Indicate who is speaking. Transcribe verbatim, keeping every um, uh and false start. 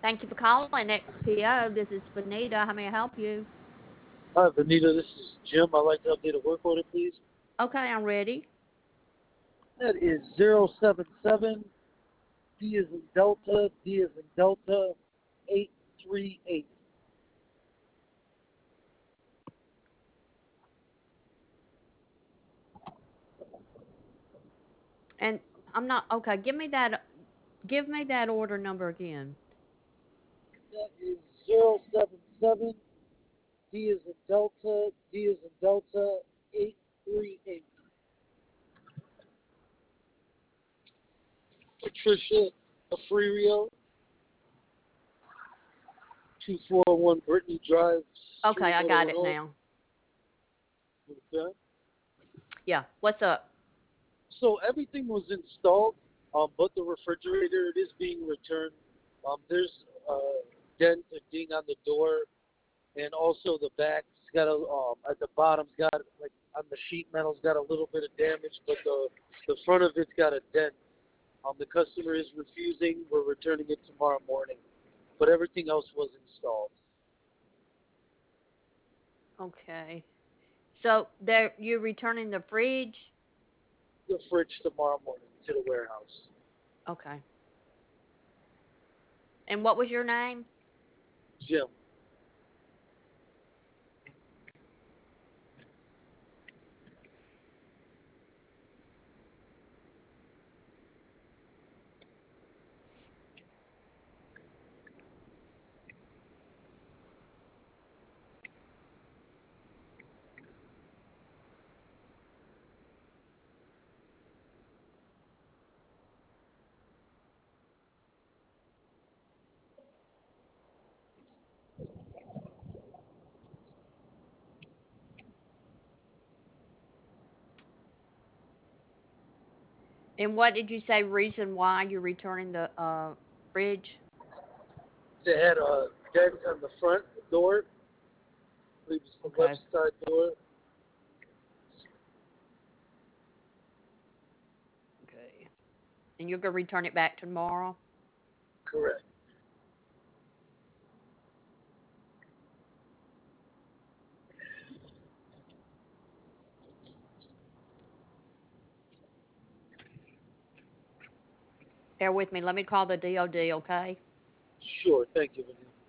Speaker 1: Thank you for calling X P O. This is Benita. How may I help you?
Speaker 2: Hi, Benita. This is Jim. I'd like to update a work order, please.
Speaker 1: Okay, I'm ready.
Speaker 2: That is zero seven seven D is in Delta, D is in Delta, eight three eight.
Speaker 1: And I'm not okay. Give me that. Give me that order number again.
Speaker 2: That is zero seven seven D is in Delta, D is in Delta, eight three eight. Patricia Afrerio, two four one Brittany Drive,
Speaker 1: Okay, I
Speaker 2: Streamwood,
Speaker 1: got it
Speaker 2: Illinois.
Speaker 1: now.
Speaker 2: Okay.
Speaker 1: Yeah. What's up?
Speaker 2: So everything was installed, um, but the refrigerator, it is being returned. Um, there's a dent, a ding on the door, and also the back's got a um, at the bottom's got like on the sheet metal's got a little bit of damage, but the the front of it's got a dent. Um, the customer is refusing. We're returning it tomorrow morning, but everything else was installed.
Speaker 1: Okay. So there, you're returning the fridge.
Speaker 2: The fridge tomorrow morning to the warehouse.
Speaker 1: Okay. And what was your name?
Speaker 2: Jim.
Speaker 1: And what did you say? Reason why you're returning the uh fridge?
Speaker 2: They had a dent on the front door. I believe it's the left
Speaker 1: Okay.
Speaker 2: side door.
Speaker 1: Okay. And you're gonna return it back tomorrow?
Speaker 2: Correct.
Speaker 1: Bear with me. Let me call the D O D. Okay.
Speaker 2: Sure. Thank you, Vanessa.